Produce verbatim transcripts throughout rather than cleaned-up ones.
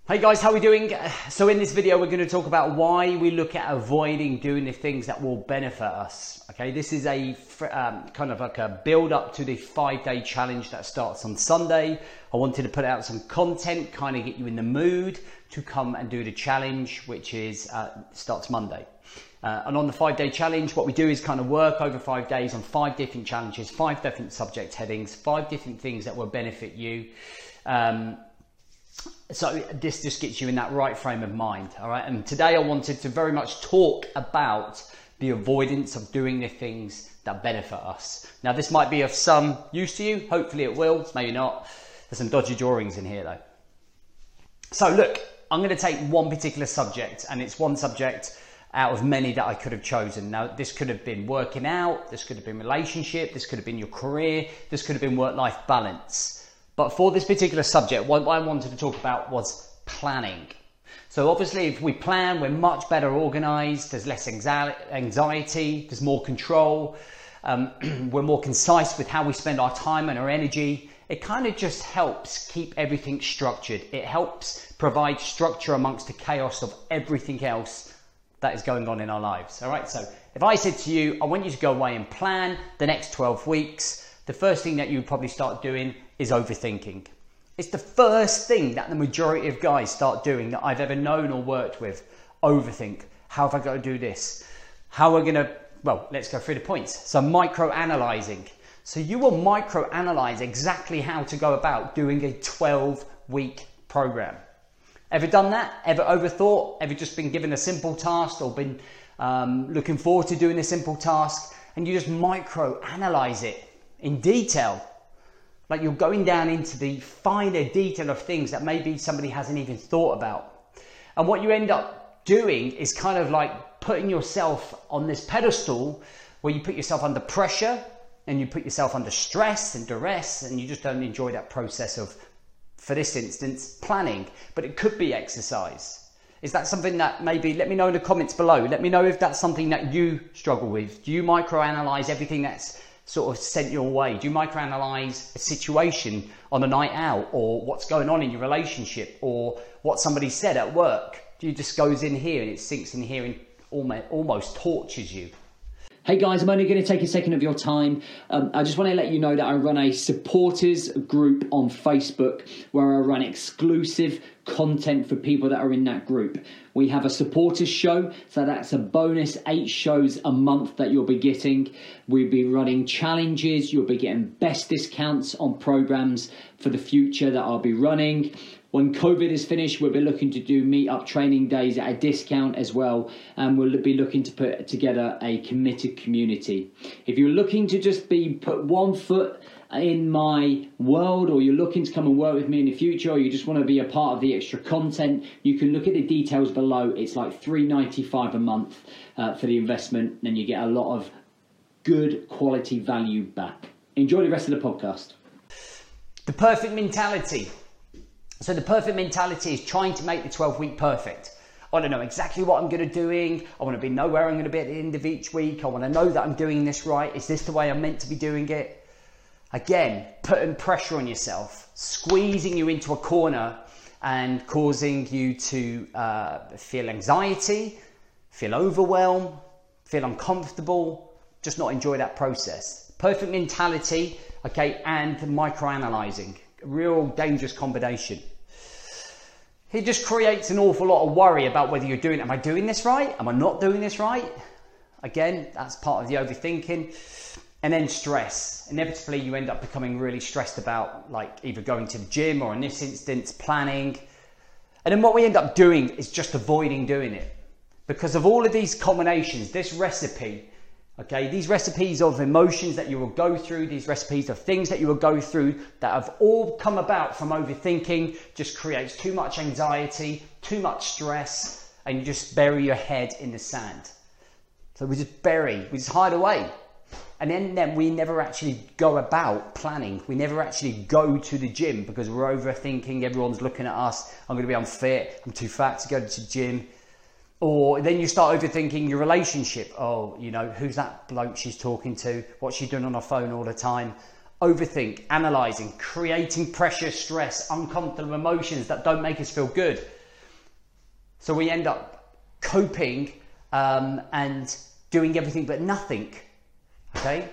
Hey guys, how are we doing? So in this video, we're going to talk about why we look at avoiding doing the things that will benefit us. Okay, this is a um, kind of like a build up to the five day challenge that starts on Sunday. I wanted to put out some content, kind of get you in the mood to come and do the challenge, which is uh, starts Monday. Uh, and on the five day challenge, what we do is kind of work over five days on five different challenges, five different subject headings, five different things that will benefit you. Um, So this just gets you in that right frame of mind, all right? And today I wanted to very much talk about the avoidance of doing the things that benefit us. Now this might be of some use to you, hopefully it will, maybe not. There's some dodgy drawings in here though. So look, I'm gonna take one particular subject, and it's one subject out of many that I could have chosen. Now this could have been working out, this could have been relationship, this could have been your career, this could have been work-life balance. But for this particular subject, what I wanted to talk about was planning. So obviously if we plan, we're much better organized, there's less anxiety, there's more control, um, we're more concise with how we spend our time and our energy. It kind of just helps keep everything structured. It helps provide structure amongst the chaos of everything else that is going on in our lives. All right, so if I said to you, I want you to go away and plan the next twelve weeks, the first thing that you would probably start doing is overthinking. It's the first thing that the majority of guys start doing that I've ever known or worked with. Overthink. How have I got to do this? How are we going to, well, let's go through the points. So micro-analyzing. So you will micro-analyze exactly how to go about doing a twelve week program. Ever done that? Ever overthought? Ever just been given a simple task or been um, looking forward to doing a simple task and you just micro-analyze it in detail? Like you're going down into the finer detail of things that maybe somebody hasn't even thought about. And what you end up doing is kind of like putting yourself on this pedestal where you put yourself under pressure and you put yourself under stress and duress, and you just don't enjoy that process of, for this instance, planning. But it could be exercise. Is that something that maybe, let me know in the comments below. Let me know if that's something that you struggle with. Do you microanalyze everything that's sort of sent your way? Do you microanalyze a situation on a night out, or what's going on in your relationship, or what somebody said at work? Do you just goes in here and it sinks in here and almost, almost tortures you? Hey guys, I'm only going to take a second of your time. Um, I just want to let you know that I run a supporters group on Facebook where I run exclusive content for people that are in that group. We have a supporters show, so that's a bonus eight shows a month that you'll be getting. We'll be running challenges, you'll be getting best discounts on programs for the future that I'll be running. When COVID is finished, we'll be looking to do meet-up training days at a discount as well, and we'll be looking to put together a committed community. If you're looking to just be put one foot in my world, or you're looking to come and work with me in the future, or you just want to be a part of the extra content, you can look at the details below. It's like three ninety-five a month uh, for the investment, and you get a lot of good quality value back. Enjoy the rest of the podcast. The perfect mentality. So the perfect mentality is trying to make the twelve week perfect. I want to know exactly what I'm going to be doing. I want to be know where I'm going to be at the end of each week. I want to know that I'm doing this right. Is this the way I'm meant to be doing it? Again, putting pressure on yourself, squeezing you into a corner and causing you to uh, feel anxiety, feel overwhelmed, feel uncomfortable, just not enjoy that process. Perfect mentality, okay, and micro-analyzing. Real dangerous combination. It just creates an awful lot of worry about whether you're doing, am I doing this right? Am I not doing this right? Again, that's part of the overthinking. And then stress. Inevitably, you end up becoming really stressed about like either going to the gym or in this instance, planning. And then what we end up doing is just avoiding doing it. Because of all of these combinations, this recipe, okay, these recipes of emotions that you will go through, these recipes of things that you will go through that have all come about from overthinking, just creates too much anxiety, too much stress, and you just bury your head in the sand. So we just bury, we just hide away. And then, then we never actually go about planning. We never actually go to the gym because we're overthinking. Everyone's looking at us. I'm going to be unfit. I'm too fat to go to the gym. Or then you start overthinking your relationship. Oh, you know, who's that bloke she's talking to? What's she doing on her phone all the time? overthink, analyzing, creating pressure, stress, uncomfortable emotions that don't make us feel good. So we end up coping um, and doing everything but nothing, okay?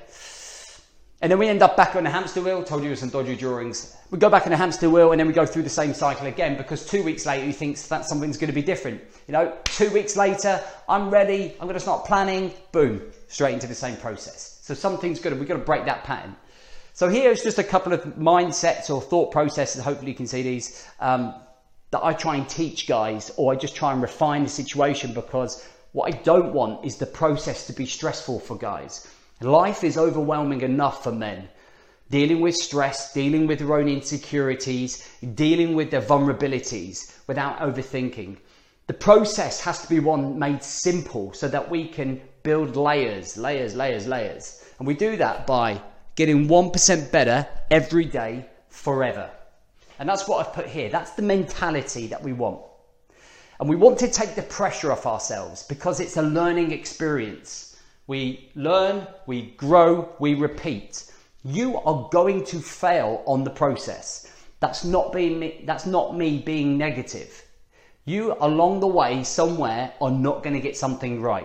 And then we end up back on the hamster wheel. Told you some dodgy drawings. We go back on the hamster wheel and then we go through the same cycle again, because two weeks later he thinks that something's going to be different. You know, two weeks later, I'm ready, I'm going to start planning, boom, straight into the same process. So something's good, we've got to break that pattern. So here's just a couple of mindsets or thought processes, hopefully you can see these, um, that I try and teach guys, or I just try and refine the situation, because what I don't want is the process to be stressful for guys. Life is overwhelming enough for men. Dealing with stress, dealing with their own insecurities, dealing with their vulnerabilities without overthinking. The process has to be one made simple so that we can build layers, layers, layers, layers. And we do that by getting one percent better every day, forever. And that's what I've put here. That's the mentality that we want. And we want to take the pressure off ourselves, because it's a learning experience. We learn, we grow, we repeat. You are going to fail on the process. That's not being me, that's not me being negative. You along the way somewhere are not going to get something right.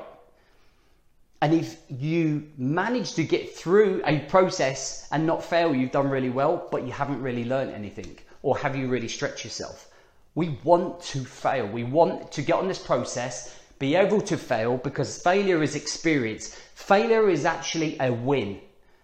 And if you manage to get through a process and not fail, you've done really well, but you haven't really learned anything. Or have you really stretched yourself? We want to fail. We want to get on this process, be able to fail, because failure is experience. Failure is actually a win.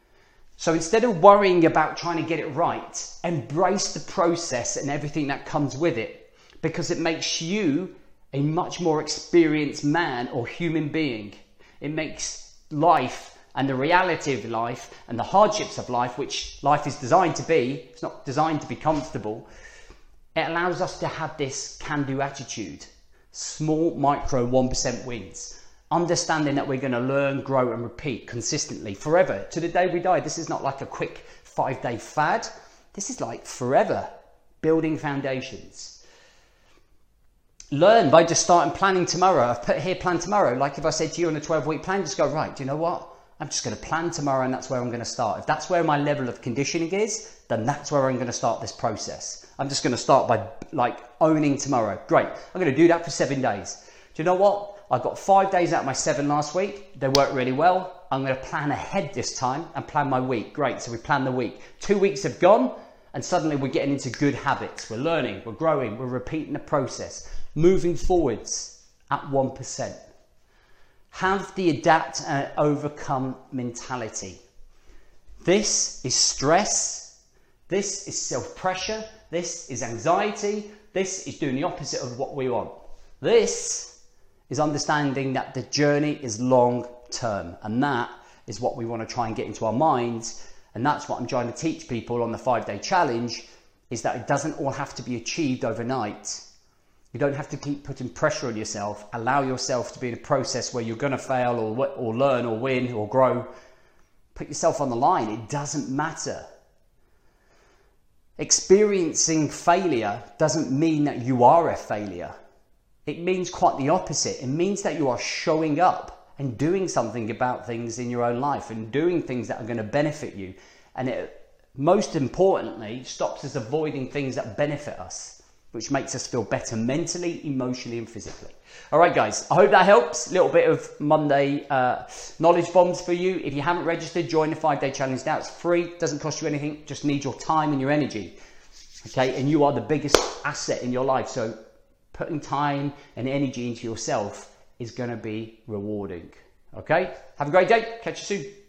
So instead of worrying about trying to get it right, embrace the process and everything that comes with it, because it makes you a much more experienced man or human being. It makes life and the reality of life and the hardships of life, which life is designed to be, it's not designed to be comfortable. It allows us to have this can-do attitude. Small, micro, one percent wins. Understanding that we're going to learn, grow and repeat consistently forever to the day we die. This is not like a quick five-day fad. This is like forever, building foundations. Learn by just starting planning tomorrow. I've put here plan tomorrow. Like if I said to you on a twelve-week plan, just go, right, do you know what? I'm just going to plan tomorrow, and that's where I'm going to start. If that's where my level of conditioning is, then that's where I'm going to start this process. I'm just going to start by like owning tomorrow. Great. I'm going to do that for seven days. Do you know what? I got five days out of my seven last week. They worked really well. I'm going to plan ahead this time and plan my week. Great. So we plan the week. Two weeks have gone and suddenly we're getting into good habits. We're learning, we're growing, we're repeating the process, moving forwards at one percent. Have the adapt and overcome mentality. This is stress. This is self-pressure. This is anxiety. This is doing the opposite of what we want. This is understanding that the journey is long term, and that is what we want to try and get into our minds. And that's what I'm trying to teach people on the five-day challenge, is that it doesn't all have to be achieved overnight. You don't have to keep putting pressure on yourself. Allow yourself to be in a process where you're going to fail or, or learn or win or grow. Put yourself on the line. It doesn't matter. Experiencing failure doesn't mean that you are a failure. It means quite the opposite. It means that you are showing up and doing something about things in your own life and doing things that are going to benefit you. And it, most importantly, stops us avoiding things that benefit us, which makes us feel better mentally, emotionally and physically. All right, guys, I hope that helps. A little bit of Monday uh, knowledge bombs for you. If you haven't registered, join the five-day challenge now. It's free, doesn't cost you anything, just need your time and your energy. Okay, and you are the biggest asset in your life. So putting time and energy into yourself is going to be rewarding. Okay, have a great day. Catch you soon.